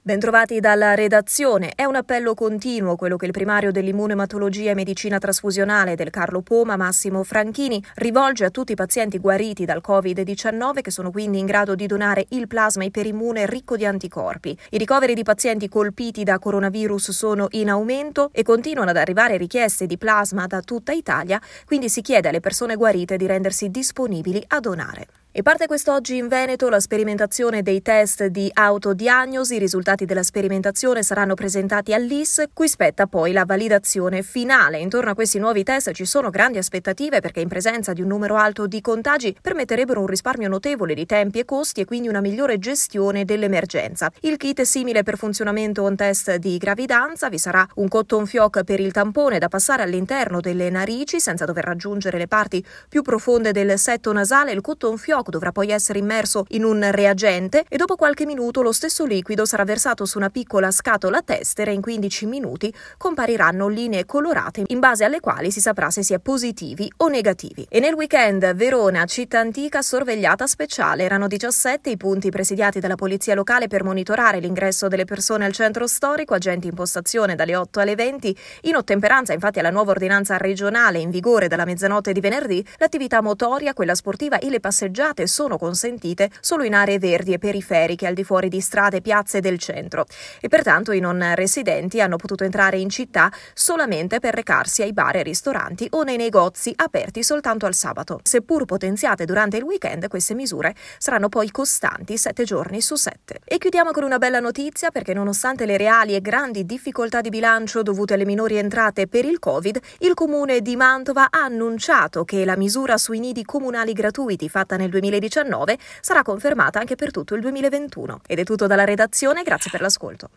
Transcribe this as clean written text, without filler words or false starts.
Bentrovati dalla redazione. È un appello continuo quello che il primario dell'immunematologia e medicina trasfusionale del Carlo Poma, Massimo Franchini, rivolge a tutti i pazienti guariti dal Covid-19 che sono quindi in grado di donare il plasma iperimmune ricco di anticorpi. I ricoveri di pazienti colpiti da coronavirus sono in aumento e continuano ad arrivare richieste di plasma da tutta Italia, quindi si chiede alle persone guarite di rendersi disponibili a donare. E parte quest'oggi in Veneto la sperimentazione dei test di autodiagnosi. I risultati della sperimentazione saranno presentati all'IS, cui spetta poi la validazione finale. Intorno a questi nuovi test ci sono grandi aspettative perché in presenza di un numero alto di contagi permetterebbero un risparmio notevole di tempi e costi e quindi una migliore gestione dell'emergenza. Il kit è simile per funzionamento a un test di gravidanza. Vi sarà un cotton fioc per il tampone da passare all'interno delle narici senza dover raggiungere le parti più profonde del setto nasale. Il cotton fioc dovrà poi essere immerso in un reagente e dopo qualche minuto lo stesso liquido sarà versato su una piccola scatola tester e in 15 minuti compariranno linee colorate in base alle quali si saprà se si è positivi o negativi. E nel weekend Verona, città antica, sorvegliata speciale. Erano 17 i punti presidiati dalla polizia locale per monitorare l'ingresso delle persone al centro storico, agenti in postazione dalle 8 alle 20. In ottemperanza infatti alla nuova ordinanza regionale in vigore dalla mezzanotte di venerdì, l'attività motoria, quella sportiva e le passeggiate sono consentite solo in aree verdi e periferiche al di fuori di strade e piazze del centro e pertanto i non residenti hanno potuto entrare in città solamente per recarsi ai bar e ristoranti o nei negozi aperti soltanto al sabato. Seppur potenziate durante il weekend, queste misure saranno poi costanti 7 giorni su 7. E chiudiamo con una bella notizia perché nonostante le reali e grandi difficoltà di bilancio dovute alle minori entrate per il Covid, il comune di Mantova ha annunciato che la misura sui nidi comunali gratuiti fatta nel 2019 sarà confermata anche per tutto il 2021. Ed è tutto dalla redazione, grazie per l'ascolto.